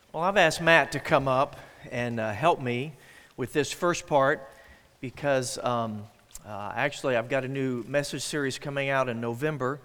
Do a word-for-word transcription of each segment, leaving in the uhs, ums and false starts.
Well, I've asked Matt to come up and uh, help me with this first part because um, uh, actually I've got a new message series coming out in November,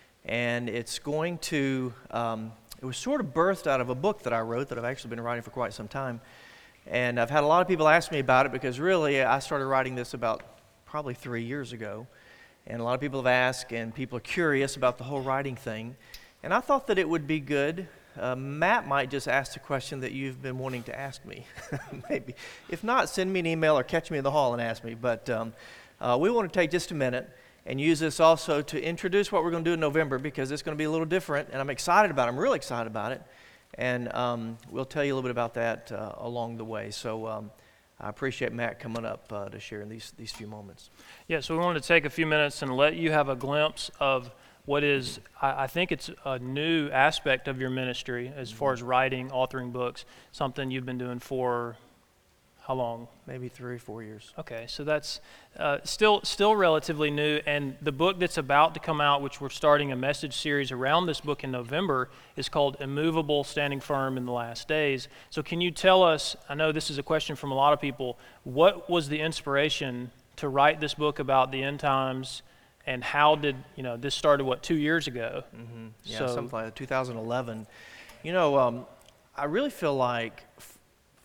and it's going to, um, it was sort of birthed out of a book that I wrote that I've actually been writing for quite some time. And I've had a lot of people ask me about it because really I started writing this about probably three years ago. And a lot of people have asked, and people are curious about the whole writing thing. And I thought that it would be good. Uh, Matt might just ask the question that you've been wanting to ask me, maybe. If not, send me an email or catch me in the hall and ask me. But um, uh, we want to take just a minute and use this also to introduce what we're going to do in November, because it's going to be a little different, and I'm excited about it. I'm really excited about it. And um, we'll tell you a little bit about that uh, along the way. So um, I appreciate Matt coming up uh, to share in these, these few moments. Yeah, so we wanted to take a few minutes and let you have a glimpse of what is, I, I think it's a new aspect of your ministry as far as writing, authoring books, something you've been doing for how long? Maybe three or four years. Okay, so that's uh, still still relatively new, and the book that's about to come out, which we're starting a message series around this book in November, is called Immovable, Standing Firm in the Last Days. So can you tell us, I know this is a question from a lot of people, what was the inspiration to write this book about the end times, and how did, you know, this started, what, two years ago? Mm-hmm. Yeah, so, something like that, two thousand eleven. You know, um, I really feel like, f-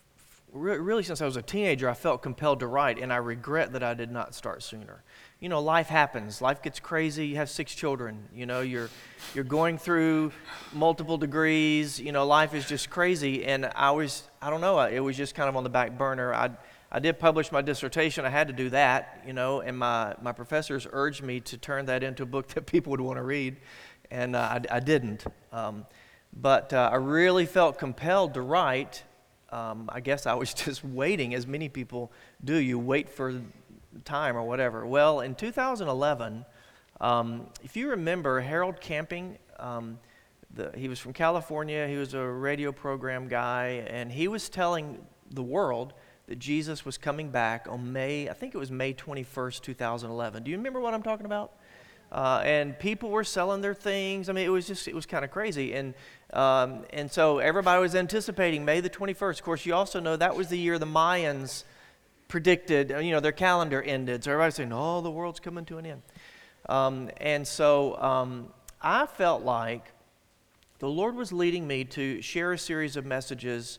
re- really since I was a teenager, I felt compelled to write, and I regret that I did not start sooner. You know, life happens. Life gets crazy. You have six children. You know, you're you're going through multiple degrees. You know, life is just crazy, and I was, I don't know, it was just kind of on the back burner. I I did publish my dissertation. I had to do that, you know, and my, my professors urged me to turn that into a book that people would want to read, and uh, I, I didn't. Um, but uh, I really felt compelled to write. Um, I guess I was just waiting, as many people do. You wait for time or whatever. Well, in two thousand eleven, um, if you remember, Harold Camping, um, the, he was from California. He was a radio program guy, and he was telling the world that Jesus was coming back on May, I think it was May twenty-first, two thousand eleven. Do you remember what I'm talking about? Uh, and people were selling their things. I mean, it was just, it was kind of crazy. And um, and so everybody was anticipating May the twenty-first. Of course, you also know that was the year the Mayans predicted, you know, their calendar ended. So everybody's saying, oh, the world's coming to an end. Um, and so um, I felt like the Lord was leading me to share a series of messages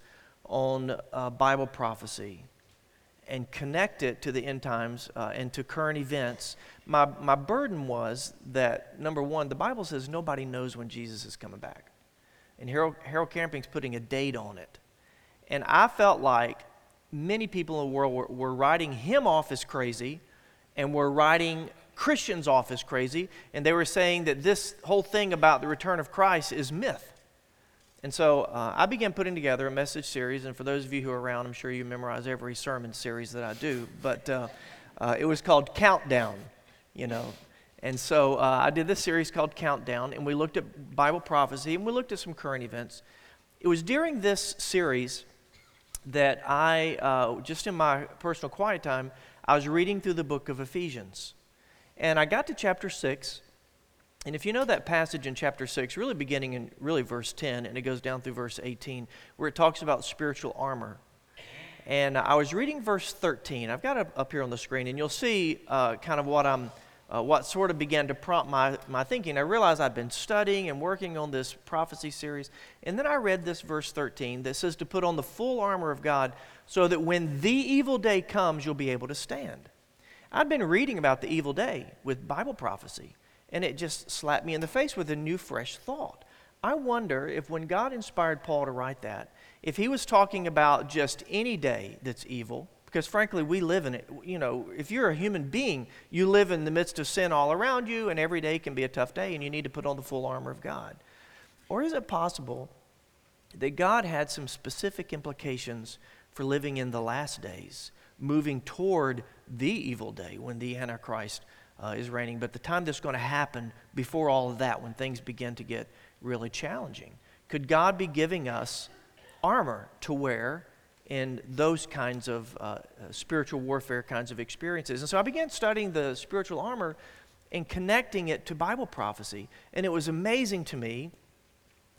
on uh, Bible prophecy and connect it to the end times uh, and to current events. My my burden was that, number one, the Bible says nobody knows when Jesus is coming back. And Harold, Harold Camping's putting a date on it. And I felt like many people in the world were, were writing him off as crazy, and were writing Christians off as crazy, and they were saying that this whole thing about the return of Christ is myth. And so uh, I began putting together a message series, and for those of you who are around, I'm sure you memorize every sermon series that I do, but uh, uh, it was called Countdown, you know. And so uh, I did this series called Countdown, and we looked at Bible prophecy, and we looked at some current events. It was during this series that I, uh, just in my personal quiet time, I was reading through the book of Ephesians. And I got to chapter six. And if you know that passage in chapter six, really beginning in really verse ten, and it goes down through verse eighteen, where it talks about spiritual armor. And I was reading verse thirteen. I've got it up here on the screen, and you'll see uh, kind of what I'm, uh, what sort of began to prompt my, my thinking. I realized I'd been studying and working on this prophecy series, and then I read this verse thirteen that says to put on the full armor of God so that when the evil day comes, you'll be able to stand. I'd been reading about the evil day with Bible prophecy, and it just slapped me in the face with a new, fresh thought. I wonder if when God inspired Paul to write that, if he was talking about just any day that's evil, because frankly, we live in it. You know, if you're a human being, you live in the midst of sin all around you, and every day can be a tough day, and you need to put on the full armor of God. Or is it possible that God had some specific implications for living in the last days, moving toward the evil day when the Antichrist Uh, is reigning, but the time that's going to happen before all of that, when things begin to get really challenging? Could God be giving us armor to wear in those kinds of uh, spiritual warfare kinds of experiences? And so I began studying the spiritual armor and connecting it to Bible prophecy, and it was amazing to me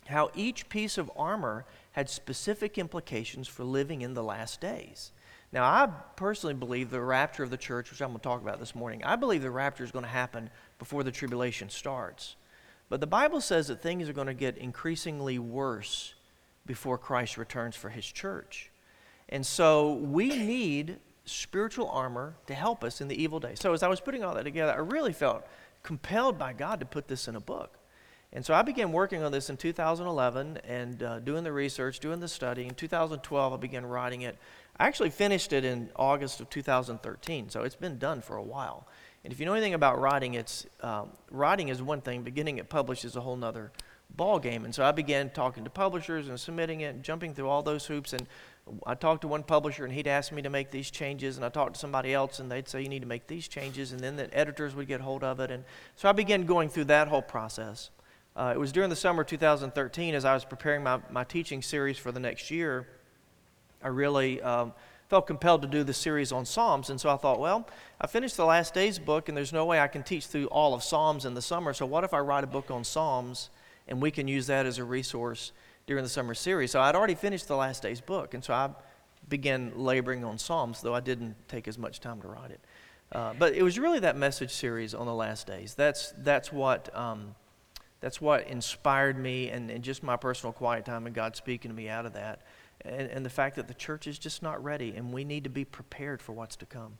how each piece of armor had specific implications for living in the last days. Now, I personally believe the rapture of the church, which I'm going to talk about this morning, I believe the rapture is going to happen before the tribulation starts. But the Bible says that things are going to get increasingly worse before Christ returns for his church. And so we need spiritual armor to help us in the evil days. So as I was putting all that together, I really felt compelled by God to put this in a book. And so I began working on this in two thousand eleven and uh, doing the research, doing the study. In two thousand twelve, I began writing it. I actually finished it in August of two thousand thirteen, so it's been done for a while. And if you know anything about writing, it's um, writing is one thing, but getting it published is a whole nother ball game. And so I began talking to publishers and submitting it, and jumping through all those hoops. And I talked to one publisher, and he'd ask me to make these changes, and I talked to somebody else, and they'd say, you need to make these changes, and then the editors would get hold of it. And so I began going through that whole process. Uh, it was during the summer of two thousand thirteen, as I was preparing my, my teaching series for the next year, I really um, felt compelled to do the series on Psalms. And so I thought, well, I finished the Last Days book, and there's no way I can teach through all of Psalms in the summer, so what if I write a book on Psalms, and we can use that as a resource during the summer series? So I'd already finished the Last Days book, and so I began laboring on Psalms, though I didn't take as much time to write it. Uh, but it was really that message series on the Last Days. That's, that's what... Um, That's what inspired me, and, and just my personal quiet time and God speaking to me out of that. And, and the fact that the church is just not ready, and we need to be prepared for what's to come.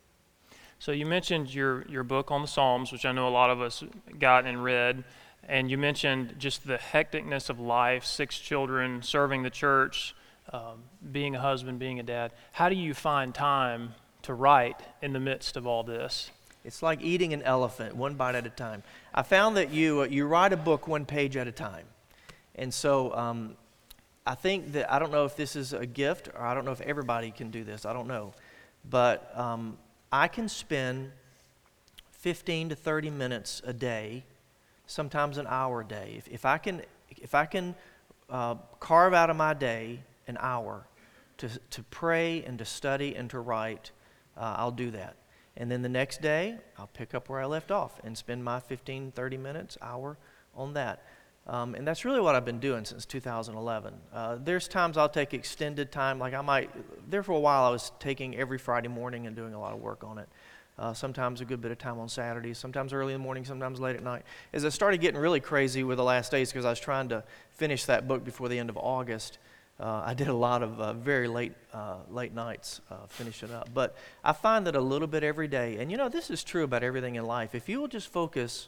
So you mentioned your, your book on the Psalms, which I know a lot of us got and read, and you mentioned just the hecticness of life, six children, serving the church, um, being a husband, being a dad. How do you find time to write in the midst of all this? It's like eating an elephant, one bite at a time. I found that you uh, you write a book one page at a time. And so um, I think that, I don't know if this is a gift, or I don't know if everybody can do this, I don't know. But um, I can spend fifteen to thirty minutes a day, sometimes an hour a day. If, if I can, if I can uh, carve out of my day an hour to, to pray and to study and to write, uh, I'll do that. And then the next day, I'll pick up where I left off and spend my fifteen, thirty minutes, hour on that. Um, and that's really what I've been doing since two thousand eleven. Uh, there's times I'll take extended time, like I might, there for a while I was taking every Friday morning and doing a lot of work on it. Uh, sometimes a good bit of time on Saturdays, sometimes early in the morning, sometimes late at night. As I started getting really crazy with the Last Days, because I was trying to finish that book before the end of August, Uh, I did a lot of uh, very late uh, late nights uh, finishing up. But I find that a little bit every day, and you know, this is true about everything in life. If you will just focus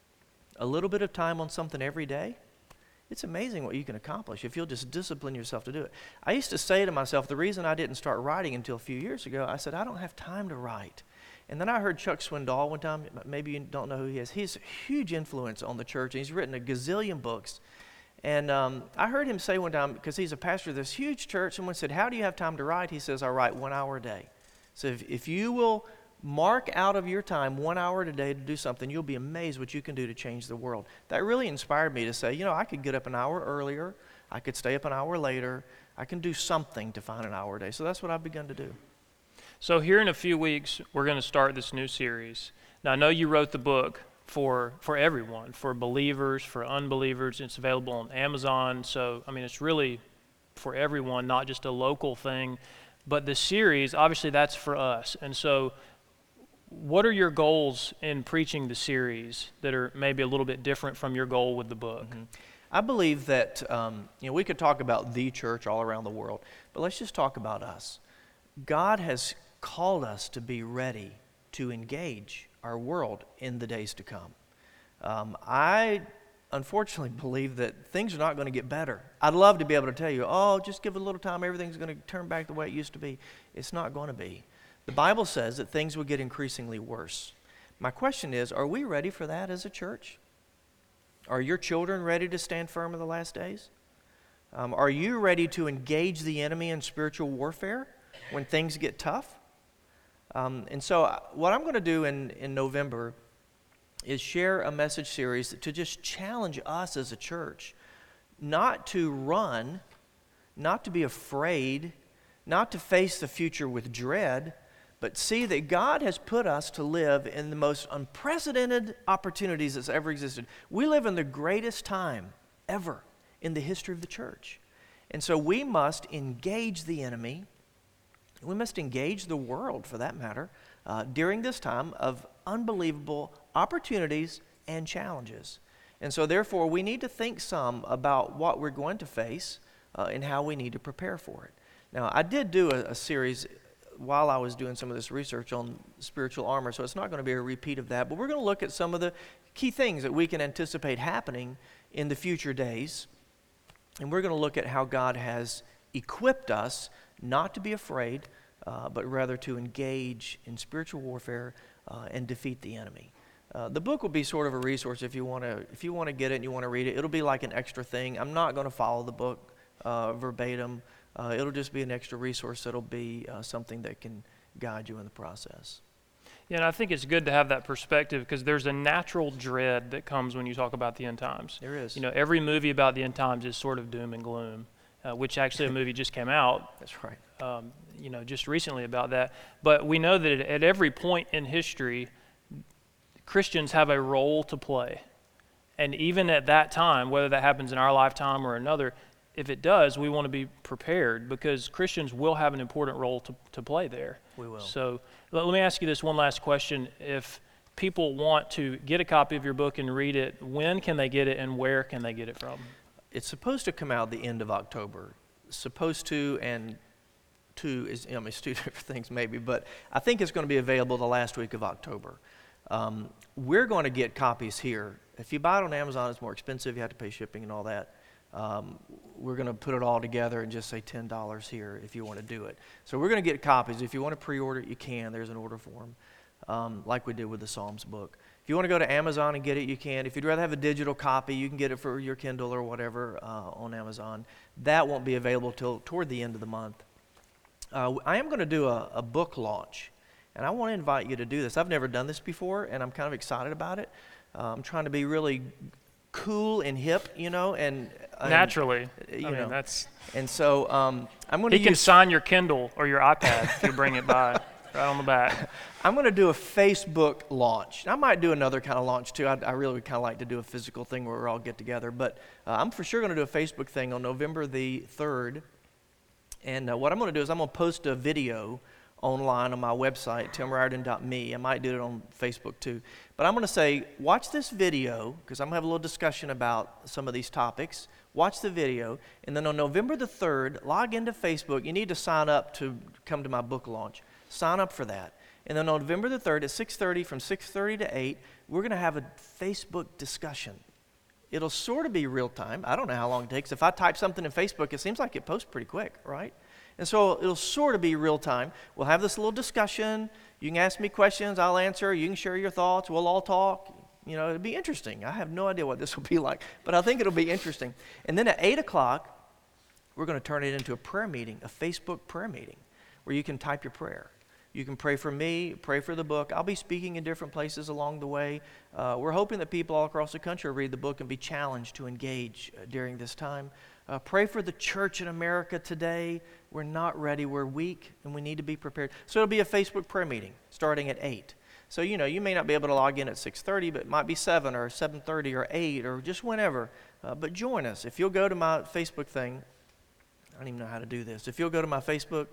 a little bit of time on something every day, it's amazing what you can accomplish if you'll just discipline yourself to do it. I used to say to myself, the reason I didn't start writing until a few years ago, I said, I don't have time to write. And then I heard Chuck Swindoll one time, maybe you don't know who he is. He's a huge influence on the church, and he's written a gazillion books. And um, I heard him say one time, because he's a pastor of this huge church, someone said, how do you have time to write? He says, I write one hour a day. So if, if you will mark out of your time one hour a day to do something, you'll be amazed what you can do to change the world. That really inspired me to say, you know, I could get up an hour earlier. I could stay up an hour later. I can do something to find an hour a day. So that's what I've begun to do. So here in a few weeks, we're going to start this new series. Now, I know you wrote the book for for everyone, for believers, for unbelievers. It's available on Amazon. So, I mean, it's really for everyone, not just a local thing. But the series, obviously, that's for us. And so what are your goals in preaching the series that are maybe a little bit different from your goal with the book? Mm-hmm. I believe that, um, you know, we could talk about the church all around the world, but let's just talk about us. God has called us to be ready to engage our world in the days to come. Um, I unfortunately believe that things are not going to get better. I'd love to be able to tell you, oh, just give it a little time, everything's going to turn back the way it used to be. It's not going to be. The Bible says that things will get increasingly worse. My question is, are we ready for that as a church? Are your children ready to stand firm in the last days? Um, are you ready to engage the enemy in spiritual warfare when things get tough? Um, and so what I'm going to do in, in November is share a message series to just challenge us as a church not to run, not to be afraid, not to face the future with dread, but see that God has put us to live in the most unprecedented opportunities that's ever existed. We live in the greatest time ever in the history of the church. And so we must engage the enemy. We must engage the world, for that matter, uh, during this time of unbelievable opportunities and challenges. And so therefore, we need to think some about what we're going to face uh, and how we need to prepare for it. Now, I did do a, a series while I was doing some of this research on spiritual armor, so it's not going to be a repeat of that, but we're going to look at some of the key things that we can anticipate happening in the future days. And we're going to look at how God has equipped us not to be afraid, uh, but rather to engage in spiritual warfare uh, and defeat the enemy. Uh, the book will be sort of a resource if you want to if you want to get it and you want to read it. It'll be like an extra thing. I'm not going to follow the book uh, verbatim. Uh, it'll just be an extra resource that'll be uh, something that can guide you in the process. Yeah, and I think it's good to have that perspective because there's a natural dread that comes when you talk about the end times. There is. You know, every movie about the end times is sort of doom and gloom, uh, which actually a movie just came out. That's right. Um, you know, just recently about that. But we know that at every point in history, Christians have a role to play. And even at that time, whether that happens in our lifetime or another, if it does, we want to be prepared because Christians will have an important role to, to play there. We will. So let, let me ask you this one last question. If people want to get a copy of your book and read it, when can they get it and where can they get it from? It's supposed to come out the end of October. Supposed to and to is, I mean, it's two different things maybe, but I think it's going to be available the last week of October. Um, we're going to get copies here. If you buy it on Amazon, it's more expensive. You have to pay shipping and all that. Um, we're going to put it all together and just say ten dollars here if you want to do it. So we're going to get copies. If you want to pre-order it, you can. There's an order form, um, like we did with the Psalms book. If you want to go to Amazon and get it, you can. If you'd rather have a digital copy, you can get it for your Kindle or whatever uh, on Amazon. That won't be available till toward the end of the month. Uh, I am going to do a, a book launch, and I want to invite you to do this. I've never done this before, and I'm kind of excited about it. Uh, I'm trying to be really cool and hip, you know, and and, naturally, you I know, mean, that's. And so um, I'm going to. He can use, sign your Kindle or your iPad if you bring it by, right on the back. I'm going to do a Facebook launch. I might do another kind of launch too. I, I really would kind of like to do a physical thing where we all get together, but uh, I'm for sure going to do a Facebook thing on November the third. And uh, what I'm going to do is I'm going to post a video online on my website, tim riordan dot me. I might do it on Facebook too. But I'm going to say, watch this video, because I'm going to have a little discussion about some of these topics. Watch the video, and then on November the third, log into Facebook. You need to sign up to come to my book launch. Sign up for that. And then on November the third at six thirty, from six thirty to eight, we're going to have a Facebook discussion. It'll sort of be real time. I don't know how long it takes. If I type something in Facebook, it seems like it posts pretty quick, right? And so it'll sort of be real time. We'll have this little discussion. You can ask me questions. I'll answer. You can share your thoughts. We'll all talk. You know, it'll be interesting. I have no idea what this will be like, but I think it'll be interesting. And then at eight o'clock, we're going to turn it into a prayer meeting, a Facebook prayer meeting, where you can type your prayer. You can pray for me, pray for the book. I'll be speaking in different places along the way. Uh, we're hoping that people all across the country will read the book and be challenged to engage uh, during this time. Uh, pray for the church in America today. We're not ready. We're weak, and we need to be prepared. So it'll be a Facebook prayer meeting starting at eight. So, you know, you may not be able to log in at six thirty, but it might be seven or seven thirty or eight or just whenever. Uh, but join us. If you'll go to my Facebook thing, I don't even know how to do this. If you'll go to my Facebook,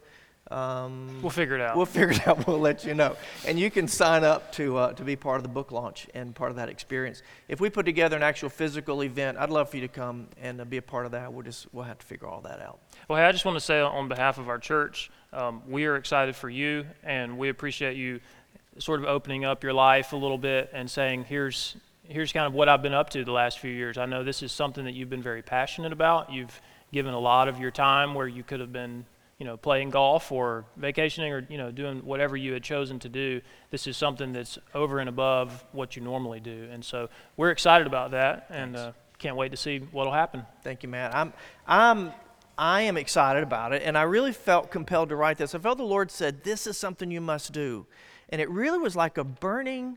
um, We'll figure it out. We'll figure it out. We'll let you know. And you can sign up to uh, to be part of the book launch and part of that experience. If we put together an actual physical event, I'd love for you to come and uh, be a part of that. We'll just we'll have to figure all that out. Well, hey, I just want to say on behalf of our church, um, we are excited for you, and we appreciate you sort of opening up your life a little bit and saying, here's here's kind of what I've been up to the last few years. I know this is something that you've been very passionate about. You've given a lot of your time where you could have been, you know, playing golf or vacationing or, you know, doing whatever you had chosen to do. This is something that's over and above what you normally do. And so we're excited about that, and uh, can't wait to see what'll happen. Thank you, Matt. I'm I'm I am excited about it, and I really felt compelled to write this. I felt the Lord said, this is something you must do. And it really was like a burning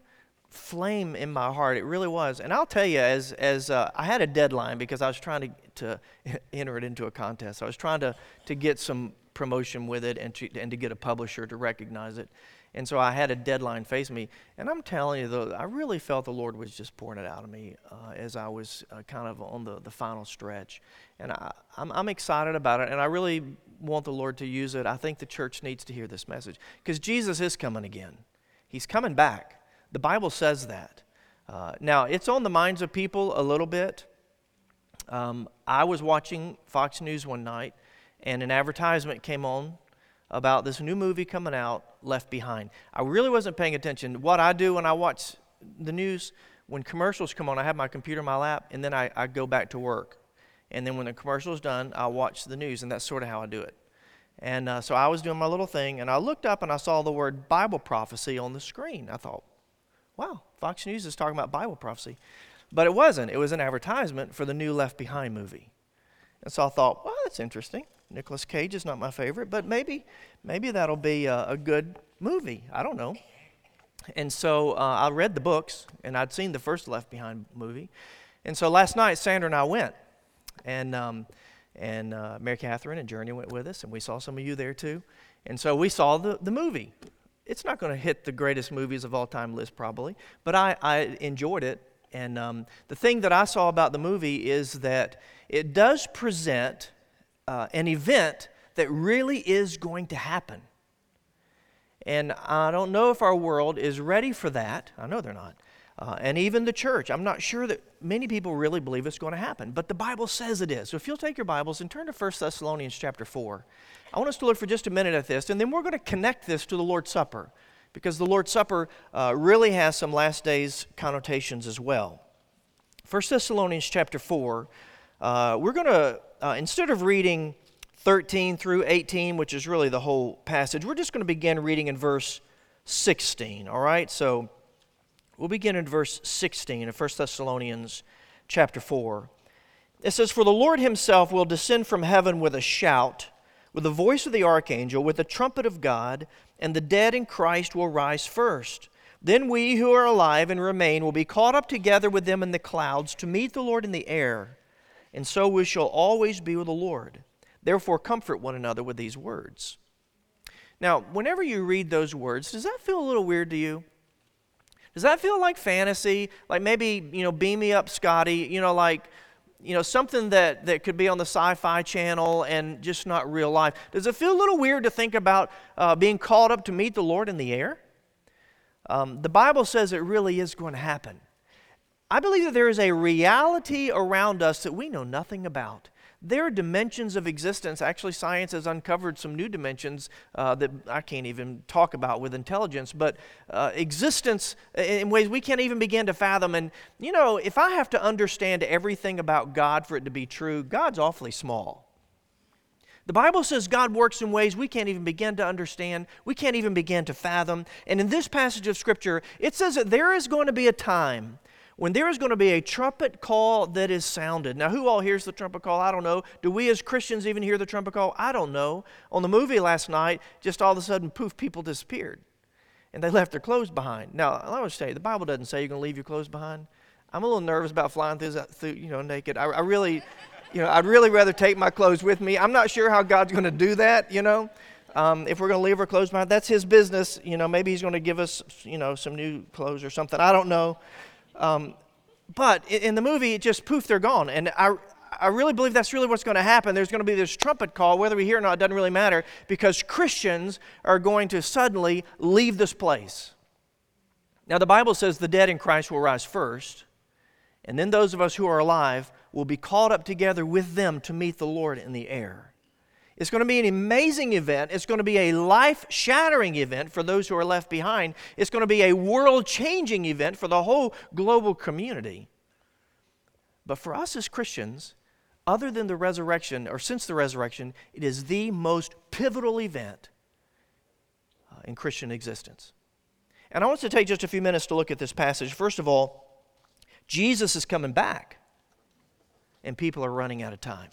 flame in my heart. It really was. And I'll tell you, as as uh, I had a deadline because I was trying to, to enter it into a contest. I was trying to, to get some promotion with it and to, and to get a publisher to recognize it. And so I had a deadline face me. And I'm telling you, though, I really felt the Lord was just pouring it out of me uh, as I was uh, kind of on the, the final stretch. And I, I'm, I'm excited about it, and I really want the Lord to use it. I think the church needs to hear this message because Jesus is coming again. He's coming back. The Bible says that. Uh, now, it's on the minds of people a little bit. Um, I was watching Fox News one night, and an advertisement came on about this new movie coming out, Left Behind. I really wasn't paying attention. What I do when I watch the news, when commercials come on, I have my computer in my lap, and then I, I go back to work. And then when the commercial's done, I'll watch the news, and that's sort of how I do it. And uh, so I was doing my little thing, and I looked up, and I saw the word Bible prophecy on the screen. I thought, wow, Fox News is talking about Bible prophecy. But it wasn't. It was an advertisement for the new Left Behind movie. And so I thought, well, that's interesting. Nicolas Cage is not my favorite, but maybe maybe that'll be a, a good movie. I don't know. And so uh, I read the books, and I'd seen the first Left Behind movie. And so last night, Sandra and I went. And um, and uh, Mary Catherine and Journey went with us, and we saw some of you there too. And so we saw the, the movie. It's not going to hit the greatest movies of all time list probably, but I, I enjoyed it. And um, the thing that I saw about the movie is that it does present uh, an event that really is going to happen. And I don't know if our world is ready for that. I know they're not. Uh, and even the church, I'm not sure that many people really believe it's going to happen, but the Bible says it is. So if you'll take your Bibles and turn to First Thessalonians chapter four, I want us to look for just a minute at this, and then we're going to connect this to the Lord's Supper, because the Lord's Supper uh, really has some last days connotations as well. First Thessalonians chapter four, uh, we're going to, uh, instead of reading thirteen through eighteen, which is really the whole passage, we're just going to begin reading in verse sixteen, all right? So we'll begin in verse sixteen of First Thessalonians chapter four. It says, "For the Lord himself will descend from heaven with a shout, with the voice of the archangel, with the trumpet of God, and the dead in Christ will rise first. Then we who are alive and remain will be caught up together with them in the clouds to meet the Lord in the air, and so we shall always be with the Lord. Therefore comfort one another with these words." Now, whenever you read those words, does that feel a little weird to you? Does that feel like fantasy? Like maybe, you know, Beam Me Up, Scotty, you know, like, you know, something that, that could be on the Sci-Fi Channel and just not real life. Does it feel a little weird to think about uh, being called up to meet the Lord in the air? Um, the Bible says it really is going to happen. I believe that there is a reality around us that we know nothing about. There are dimensions of existence. Actually, science has uncovered some new dimensions uh, that I can't even talk about with intelligence, but uh, existence in ways we can't even begin to fathom. And, you know, if I have to understand everything about God for it to be true, God's awfully small. The Bible says God works in ways we can't even begin to understand, we can't even begin to fathom. And in this passage of Scripture, it says that there is going to be a time when there is going to be a trumpet call that is sounded. Now, who all hears the trumpet call? I don't know. Do we as Christians even hear the trumpet call? I don't know. On the movie last night, just all of a sudden, poof, people disappeared. And they left their clothes behind. Now, I want to tell you, the Bible doesn't say you're going to leave your clothes behind. I'm a little nervous about flying through, through you know, naked. I, I really, you know, I'd really rather take my clothes with me. I'm not sure how God's going to do that, you know. Um, if we're going to leave our clothes behind, that's His business. You know, maybe He's going to give us, you know, some new clothes or something. I don't know. Um, but in the movie, it just poof, they're gone. And I, I really believe that's really what's going to happen. There's going to be this trumpet call, whether we hear it or not, it doesn't really matter, because Christians are going to suddenly leave this place. Now, the Bible says the dead in Christ will rise first, and then those of us who are alive will be caught up together with them to meet the Lord in the air. It's going to be an amazing event. It's going to be a life-shattering event for those who are left behind. It's going to be a world-changing event for the whole global community. But for us as Christians, other than the resurrection, or since the resurrection, it is the most pivotal event uh, in Christian existence. And I want to take just a few minutes to look at this passage. First of all, Jesus is coming back, and people are running out of time.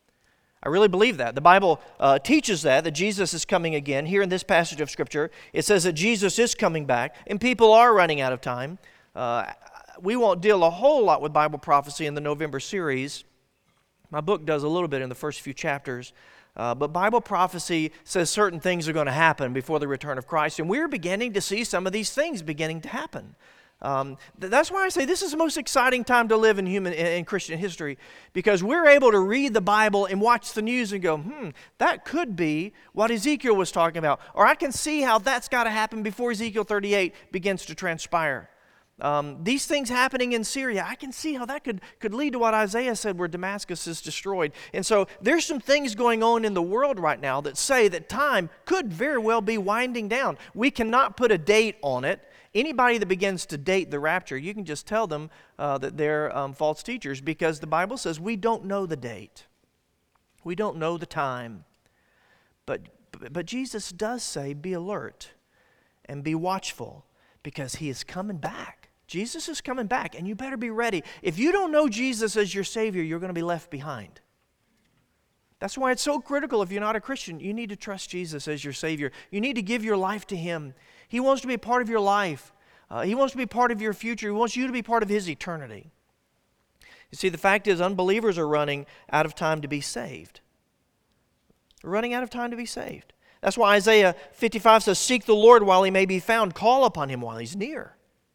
I really believe that. The Bible uh, teaches that, that Jesus is coming again. Here in this passage of Scripture, it says that Jesus is coming back, and people are running out of time. Uh, we won't deal a whole lot with Bible prophecy in the November series. My book does a little bit in the first few chapters. Uh, but Bible prophecy says certain things are going to happen before the return of Christ, and we're beginning to see some of these things beginning to happen. Um, th- that's why I say this is the most exciting time to live in human in, in Christian history, because we're able to read the Bible and watch the news and go, hmm, that could be what Ezekiel was talking about, or I can see how that's got to happen before Ezekiel thirty-eight begins to transpire. Um, these things happening in Syria, I can see how that could, could lead to what Isaiah said where Damascus is destroyed. And so there's some things going on in the world right now that say that time could very well be winding down. We cannot put a date on it. Anybody that begins to date the rapture, you can just tell them uh, that they're um, false teachers, because the Bible says we don't know the date. We don't know the time. But, but Jesus does say be alert and be watchful, because he is coming back. Jesus is coming back, and you better be ready. If you don't know Jesus as your Savior, you're going to be left behind. That's why it's so critical, if you're not a Christian, you need to trust Jesus as your Savior. You need to give your life to Him. He wants to be a part of your life. Uh, he wants to be part of your future. He wants you to be part of His eternity. You see, the fact is, unbelievers are running out of time to be saved. They're running out of time to be saved. That's why Isaiah fifty-five says, seek the Lord while He may be found. Call upon Him while He's near.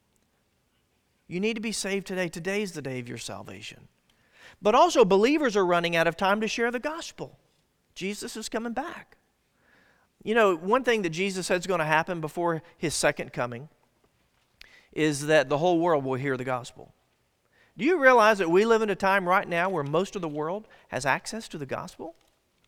You need to be saved today. Today is the day of your salvation. But also, believers are running out of time to share the gospel. Jesus is coming back. You know, one thing that Jesus said is going to happen before His second coming is that the whole world will hear the gospel. Do you realize that we live in a time right now where most of the world has access to the gospel?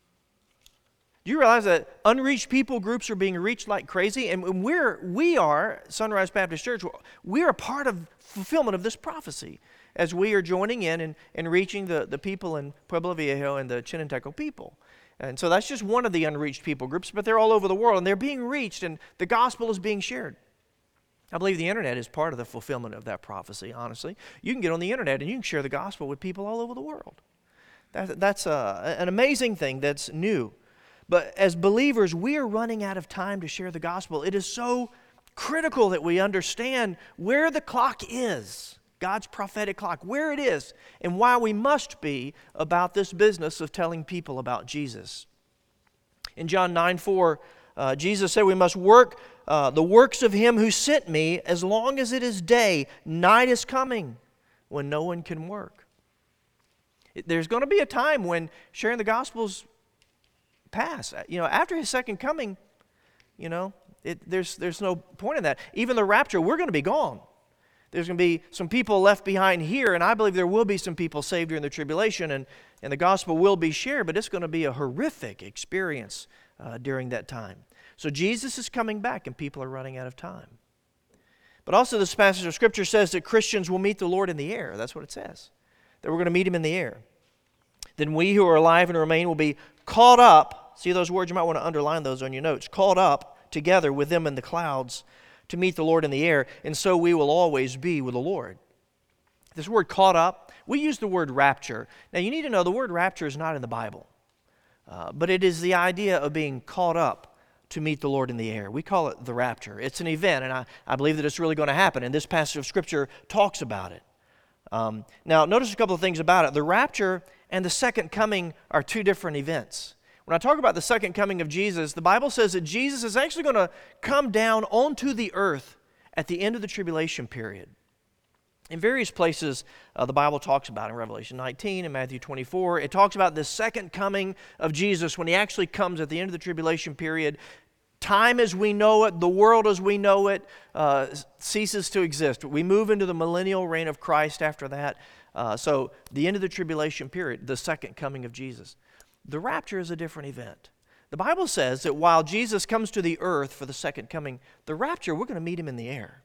Do you realize that unreached people groups are being reached like crazy? And we're, we are, Sunrise Baptist Church, we are part of fulfillment of this prophecy as we are joining in and, and reaching the, the people in Pueblo Viejo and the Chinanteco people. And so that's just one of the unreached people groups, but they're all over the world, and they're being reached, and the gospel is being shared. I believe the internet is part of the fulfillment of that prophecy, honestly. You can get on the internet and you can share the gospel with people all over the world. That, that's a, an amazing thing that's new. But as believers, we are running out of time to share the gospel. It is so critical that we understand where the clock is, God's prophetic clock, where it is, and why we must be about this business of telling people about Jesus. In John nine four, uh, Jesus said we must work uh, the works of Him who sent me as long as it is day. Night is coming when no one can work. It, there's going to be a time when sharing the gospel's pass. You know, after His second coming, you know, it, there's there's no point in that. Even the rapture, we're going to be gone. There's going to be some people left behind here, and I believe there will be some people saved during the tribulation, and, and the gospel will be shared, but it's going to be a horrific experience uh, during that time. So Jesus is coming back, and people are running out of time. But also this passage of Scripture says that Christians will meet the Lord in the air. That's what it says, that we're going to meet Him in the air. Then we who are alive and remain will be caught up. See those words? You might want to underline those on your notes. Caught up together with them in the clouds to meet the Lord in the air, and so we will always be with the Lord. This word caught up, we use the word rapture. Now you need to know the word rapture is not in the Bible, uh, but it is the idea of being caught up to meet the Lord in the air. We call it the rapture. It's an event, and I, I believe that it's really going to happen, and this passage of Scripture talks about it. Um, now notice a couple of things about it. The rapture and the second coming are two different events. When I talk about the second coming of Jesus, the Bible says that Jesus is actually going to come down onto the earth at the end of the tribulation period. In various places, uh, the Bible talks about, in Revelation nineteen and Matthew twenty-four, it talks about the second coming of Jesus when He actually comes at the end of the tribulation period. Time as we know it, the world as we know it, uh, ceases to exist. We move into the millennial reign of Christ after that. Uh, so the end of the tribulation period, the second coming of Jesus. The rapture is a different event. The Bible says that while Jesus comes to the earth for the second coming, the rapture, we're going to meet Him in the air.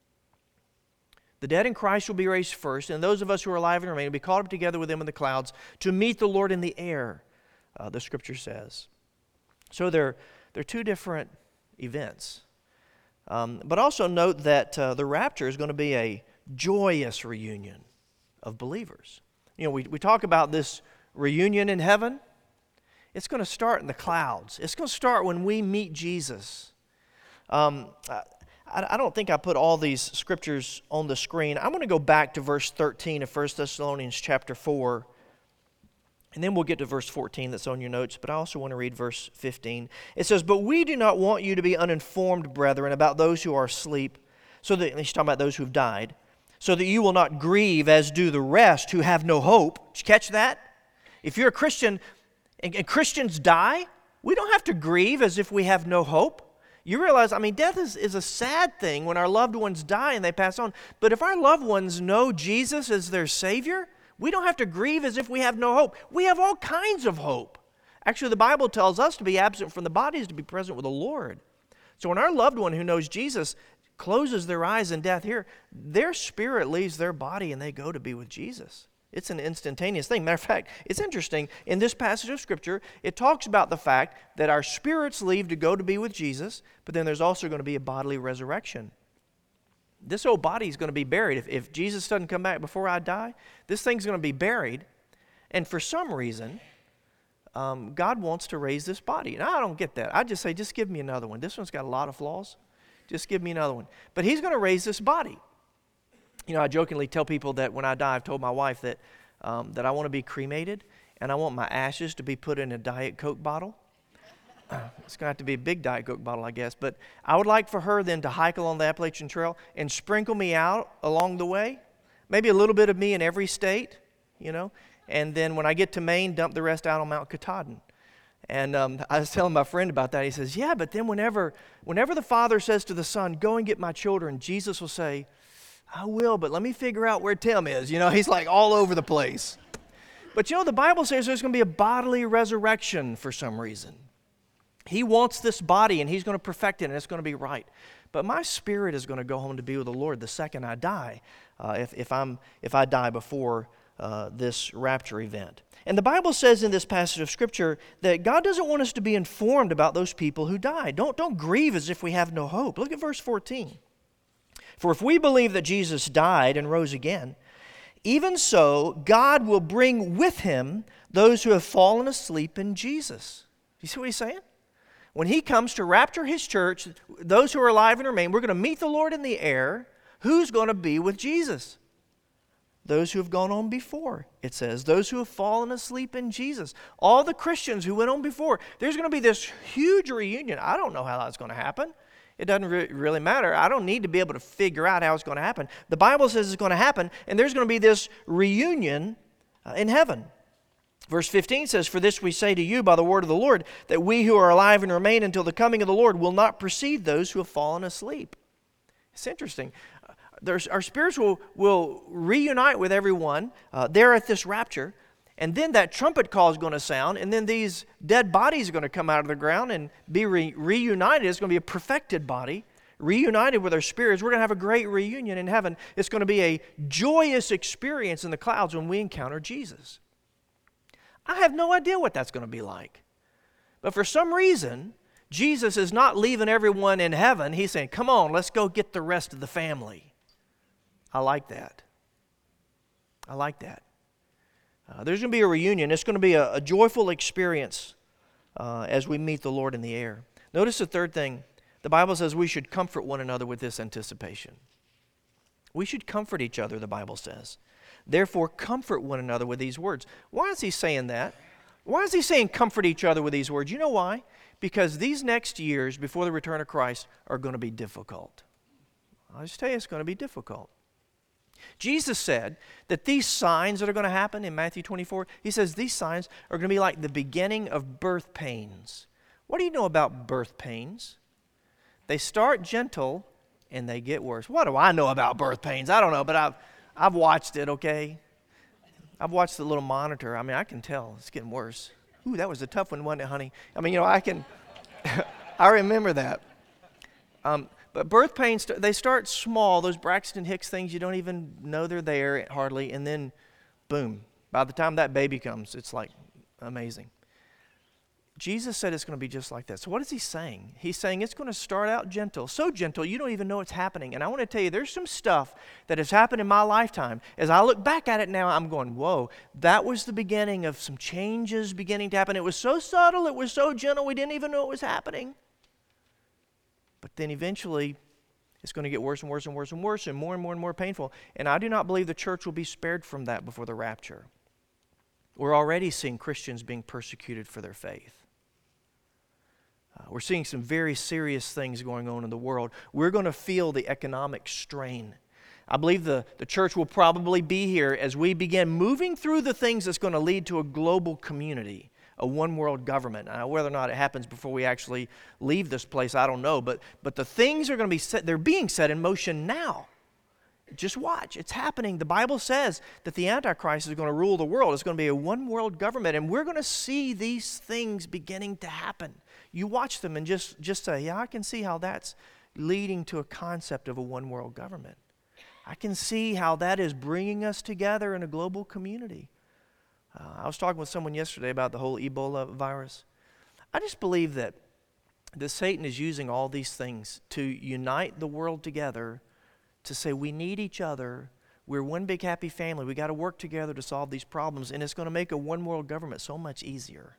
The dead in Christ will be raised first, and those of us who are alive and remain will be caught up together with Him in the clouds to meet the Lord in the air, uh, the Scripture says. So they're, they're two different events. Um, but also note that uh, the rapture is going to be a joyous reunion of believers. You know, we, we talk about this reunion in heaven. It's going to start in the clouds. It's going to start when we meet Jesus. Um, I, I don't think I put all these scriptures on the screen. I'm going to go back to verse thirteen of First Thessalonians chapter four. And then we'll get to verse fourteen that's on your notes, but I also want to read verse fifteen. It says, "But we do not want you to be uninformed, brethren, about those who are asleep," so that, he's talking about those who have died, "so that you will not grieve as do the rest who have no hope." Did you catch that? If you're a Christian and, and Christians die, we don't have to grieve as if we have no hope. You realize, I mean, death is, is a sad thing when our loved ones die and they pass on. But if our loved ones know Jesus as their Savior, we don't have to grieve as if we have no hope. We have all kinds of hope. Actually, the Bible tells us to be absent from the body is to be present with the Lord. So when our loved one who knows Jesus closes their eyes in death here, their spirit leaves their body and they go to be with Jesus. It's an instantaneous thing. Matter of fact, it's interesting. In this passage of Scripture, it talks about the fact that our spirits leave to go to be with Jesus, but then there's also going to be a bodily resurrection. This old body is going to be buried. If, if Jesus doesn't come back before I die, this thing's going to be buried. And for some reason, um, God wants to raise this body. And I don't get that. I just say, just give me another one. This one's got a lot of flaws. Just give me another one. But He's going to raise this body. You know, I jokingly tell people that when I die, I've told my wife that um, that I want to be cremated and I want my ashes to be put in a Diet Coke bottle. It's going to have to be a big Diet Coke bottle, I guess. But I would like for her then to hike along the Appalachian Trail and sprinkle me out along the way. Maybe a little bit of me in every state, you know. And then when I get to Maine, dump the rest out on Mount Katahdin. And um, I was telling my friend about that. He says, yeah, but then whenever, whenever the Father says to the Son, go and get my children, Jesus will say, I will, but let me figure out where Tim is. You know, he's like all over the place. But you know, the Bible says there's going to be a bodily resurrection for some reason. He wants this body, and He's going to perfect it, and it's going to be right. But my spirit is going to go home to be with the Lord the second I die, uh, if, if, I'm, if I die before uh, this rapture event. And the Bible says in this passage of Scripture that God doesn't want us to be informed about those people who died. Don't, don't grieve as if we have no hope. Look at verse fourteen. "For if we believe that Jesus died and rose again, even so God will bring with Him those who have fallen asleep in Jesus." You see what He's saying? When He comes to rapture His church, those who are alive and remain, we're going to meet the Lord in the air. Who's going to be with Jesus? Those who have gone on before, it says. Those who have fallen asleep in Jesus. All the Christians who went on before. There's going to be this huge reunion. I don't know how that's going to happen. It doesn't re- really matter. I don't need to be able to figure out how it's going to happen. The Bible says it's going to happen, and there's going to be this reunion uh, in heaven. Verse fifteen says, "For this we say to you by the word of the Lord, that we who are alive and remain until the coming of the Lord will not precede those who have fallen asleep." It's interesting. Uh, there's, our spirits will, will reunite with everyone uh, there at this rapture. And then that trumpet call is going to sound, and then these dead bodies are going to come out of the ground and be re- reunited. It's going to be a perfected body, reunited with our spirits. We're going to have a great reunion in heaven. It's going to be a joyous experience in the clouds when we encounter Jesus. I have no idea what that's going to be like. But for some reason, Jesus is not leaving everyone in heaven. He's saying, come on, let's go get the rest of the family. I like that. I like that. Uh, there's going to be a reunion. It's going to be a, a joyful experience uh, as we meet the Lord in the air. Notice the third thing. The Bible says we should comfort one another with this anticipation. We should comfort each other, the Bible says. Therefore, comfort one another with these words. Why is He saying that? Why is He saying comfort each other with these words? You know why? Because these next years before the return of Christ are going to be difficult. I'll just tell you, it's going to be difficult. Jesus said that these signs that are going to happen in Matthew twenty-four, He says these signs are going to be like the beginning of birth pains. What do you know about birth pains? They start gentle and they get worse. What do I know about birth pains? I don't know, but I've, I've watched it, okay? I've watched the little monitor. I mean, I can tell it's getting worse. Ooh, that was a tough one, wasn't it, honey? I mean, you know, I can, I remember that. Um, But birth pains, they start small, those Braxton Hicks things, you don't even know they're there hardly, and then boom, by the time that baby comes, it's like amazing. Jesus said it's going to be just like that. So what is He saying? He's saying it's going to start out gentle, so gentle you don't even know it's happening. And I want to tell you, there's some stuff that has happened in my lifetime. As I look back at it now, I'm going, whoa, that was the beginning of some changes beginning to happen. It was so subtle, it was so gentle, we didn't even know it was happening. But then eventually, it's going to get worse and worse and worse and worse and more and more and more painful. And I do not believe the church will be spared from that before the rapture. We're already seeing Christians being persecuted for their faith. Uh, we're seeing some very serious things going on in the world. We're going to feel the economic strain. I believe the, the church will probably be here as we begin moving through the things that's going to lead to a global community, a one-world government. Now, whether or not it happens before we actually leave this place, I don't know. But, but the things are going to be set, they're being set in motion now. Just watch. It's happening. The Bible says that the Antichrist is going to rule the world. It's going to be a one-world government, and we're going to see these things beginning to happen. You watch them and just, just say, yeah, I can see how that's leading to a concept of a one-world government. I can see how that is bringing us together in a global community. Uh, I was talking with someone yesterday about the whole Ebola virus. I just believe that, that Satan is using all these things to unite the world together, to say we need each other. We're one big happy family. We got to work together to solve these problems, and it's going to make a one-world government so much easier.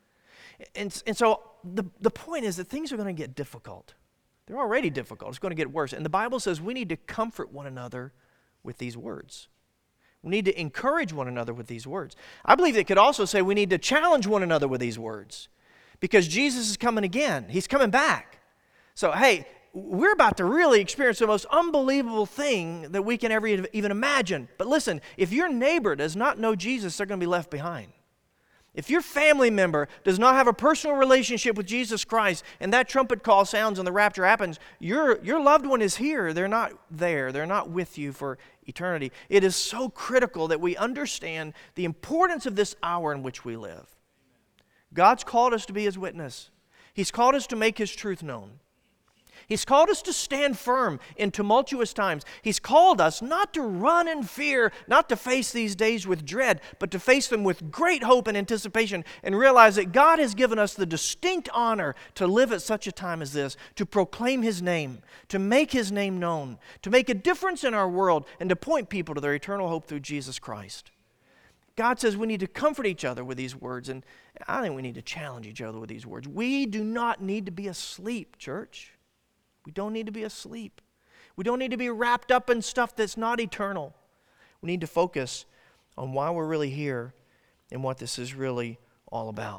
And, and so the, the point is that things are going to get difficult. They're already difficult. It's going to get worse. And the Bible says we need to comfort one another with these words. We need to encourage one another with these words. I believe it could also say we need to challenge one another with these words, because Jesus is coming again. He's coming back. So, hey, we're about to really experience the most unbelievable thing that we can ever even imagine. But listen, if your neighbor does not know Jesus, they're going to be left behind. If your family member does not have a personal relationship with Jesus Christ and that trumpet call sounds and the rapture happens, your, your loved one is here. They're not there. They're not with you for eternity. It is so critical that we understand the importance of this hour in which we live. God's called us to be His witness. He's called us to make His truth known. He's called us to stand firm in tumultuous times. He's called us not to run in fear, not to face these days with dread, but to face them with great hope and anticipation, and realize that God has given us the distinct honor to live at such a time as this, to proclaim His name, to make His name known, to make a difference in our world, and to point people to their eternal hope through Jesus Christ. God says we need to comfort each other with these words, and I think we need to challenge each other with these words. We do not need to be asleep, church. We don't need to be asleep. We don't need to be wrapped up in stuff that's not eternal. We need to focus on why we're really here and what this is really all about.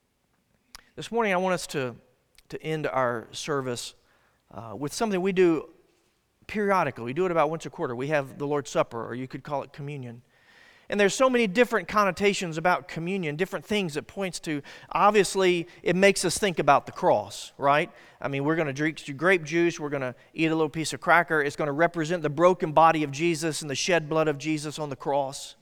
This morning I want us to, to end our service uh, with something we do periodically. We do it about once a quarter. We have the Lord's Supper, or you could call it communion. And there's so many different connotations about communion, different things it points to. Obviously, it makes us think about the cross, right? I mean, we're going to drink grape juice. We're going to eat a little piece of cracker. It's going to represent the broken body of Jesus and the shed blood of Jesus on the cross.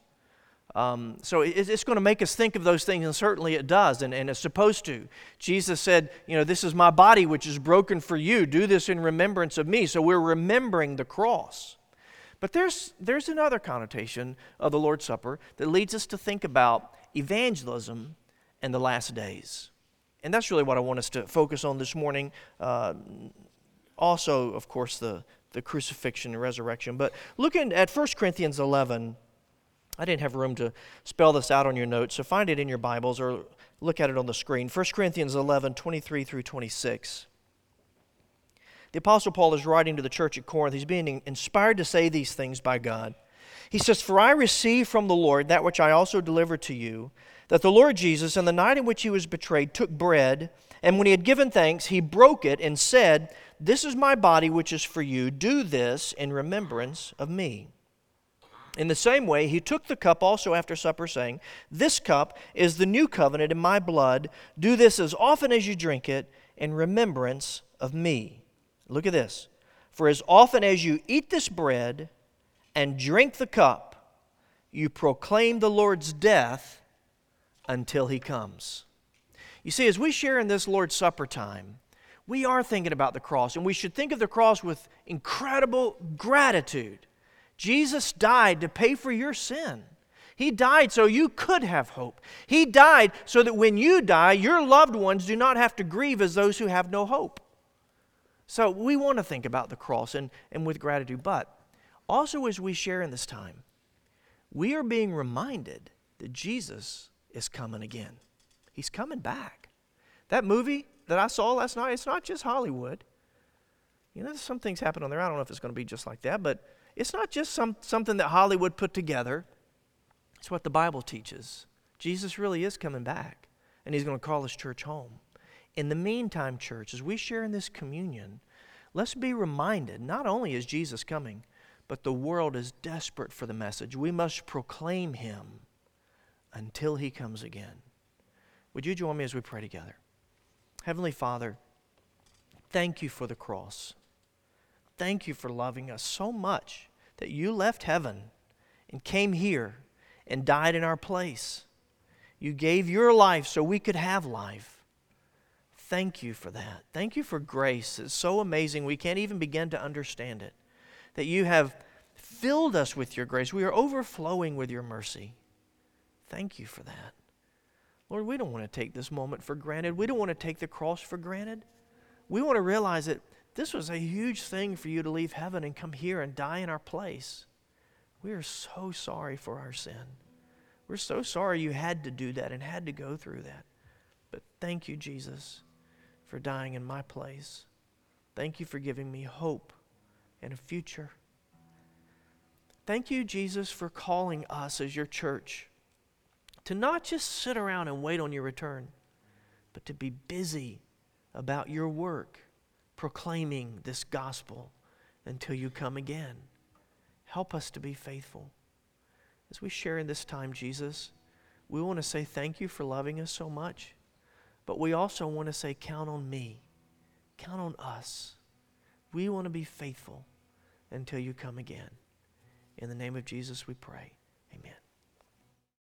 Um, so it, it's going to make us think of those things, and certainly it does, and, and it's supposed to. Jesus said, you know, this is my body which is broken for you. Do this in remembrance of me. So we're remembering the cross. But there's, there's another connotation of the Lord's Supper that leads us to think about evangelism and the last days. And that's really what I want us to focus on this morning. Uh, also, of course, the, the crucifixion and resurrection. But looking at First Corinthians eleven, I didn't have room to spell this out on your notes, so find it in your Bibles or look at it on the screen. First Corinthians eleven, twenty-three through twenty-six. The Apostle Paul is writing to the church at Corinth. He's being inspired to say these things by God. He says, "For I received from the Lord that which I also delivered to you, that the Lord Jesus, in the night in which He was betrayed, took bread, and when He had given thanks, He broke it and said, 'This is my body which is for you. Do this in remembrance of me.' In the same way, He took the cup also after supper, saying, 'This cup is the new covenant in my blood. Do this as often as you drink it in remembrance of me.' Look at this. 'For as often as you eat this bread and drink the cup, you proclaim the Lord's death until He comes.'" You see, as we share in this Lord's Supper time, we are thinking about the cross, and we should think of the cross with incredible gratitude. Jesus died to pay for your sin. He died so you could have hope. He died so that when you die, your loved ones do not have to grieve as those who have no hope. So we want to think about the cross and, and with gratitude, but also as we share in this time, we are being reminded that Jesus is coming again. He's coming back. That movie that I saw last night, it's not just Hollywood. You know, some things happen on there. I don't know if it's going to be just like that, but it's not just some, something that Hollywood put together. It's what the Bible teaches. Jesus really is coming back, and he's going to call his church home. In the meantime, church, as we share in this communion, let's be reminded, not only is Jesus coming, but the world is desperate for the message. We must proclaim him until he comes again. Would you join me as we pray together? Heavenly Father, thank you for the cross. Thank you for loving us so much that you left heaven and came here and died in our place. You gave your life so we could have life. Thank you for that. Thank you for grace. It's so amazing we can't even begin to understand it. That you have filled us with your grace. We are overflowing with your mercy. Thank you for that. Lord, we don't want to take this moment for granted. We don't want to take the cross for granted. We want to realize that this was a huge thing for you to leave heaven and come here and die in our place. We are so sorry for our sin. We're so sorry you had to do that and had to go through that. But thank you, Jesus, for dying in my place. Thank you for giving me hope and a future. Thank you, Jesus, for calling us as your church to not just sit around and wait on your return, but to be busy about your work, proclaiming this gospel until you come again. Help us to be faithful. As we share in this time, Jesus, we want to say thank you for loving us so much, but we also want to say, count on me. Count on us. We want to be faithful until you come again. In the name of Jesus we pray. Amen.